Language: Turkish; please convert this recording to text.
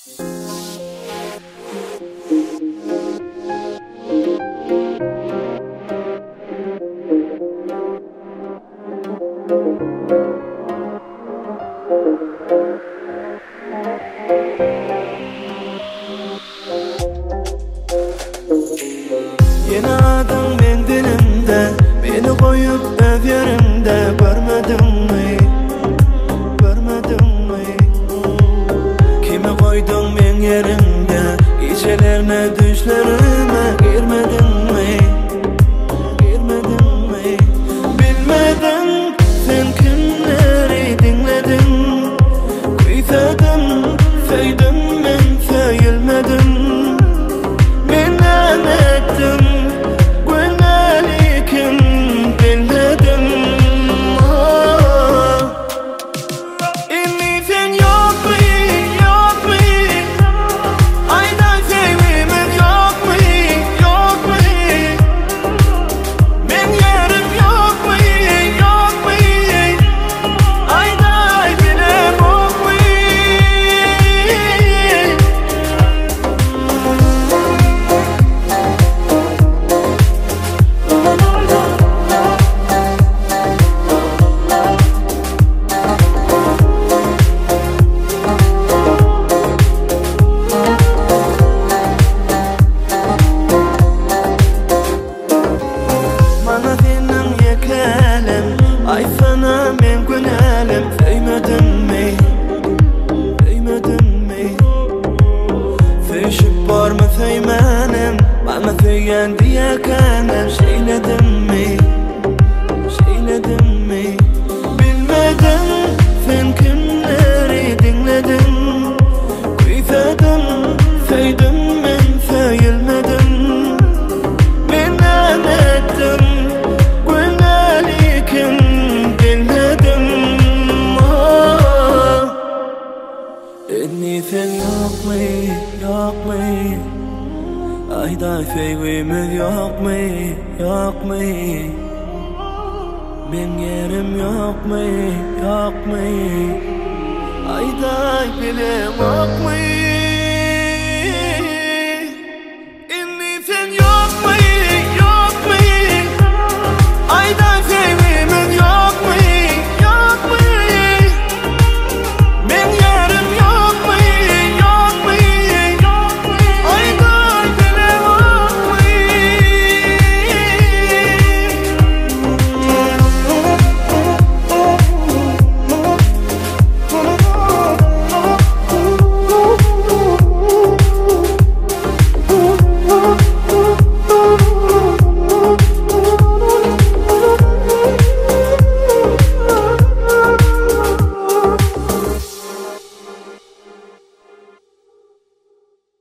Yeni adın ben dilimde, beni koyup öv yerimde. Görmedin mi, görmedin mi? Kimi koydun ben yerimde, gecelerine düşlerime. Girmedin mi, girmedin mi? Bilmedin sen kimleri dinledin. Kuyfedim, feydim ben feyilmedim. Ay sana men günelim, değmedin mi, değmedin mi? Feşip var mı feymenim, bana feyen diye kendim. Şeyledim mi, şeyledim mi? Bilmedin sen kimleri dinledin. Kuyfedim, feydim ben feyilmedim. Ben ettim sen yok mu, yok mu? Ayda feyvimiz yok mu, yok mu? Ben yerim yok mu, yok mu? Ayda bilim yok mu?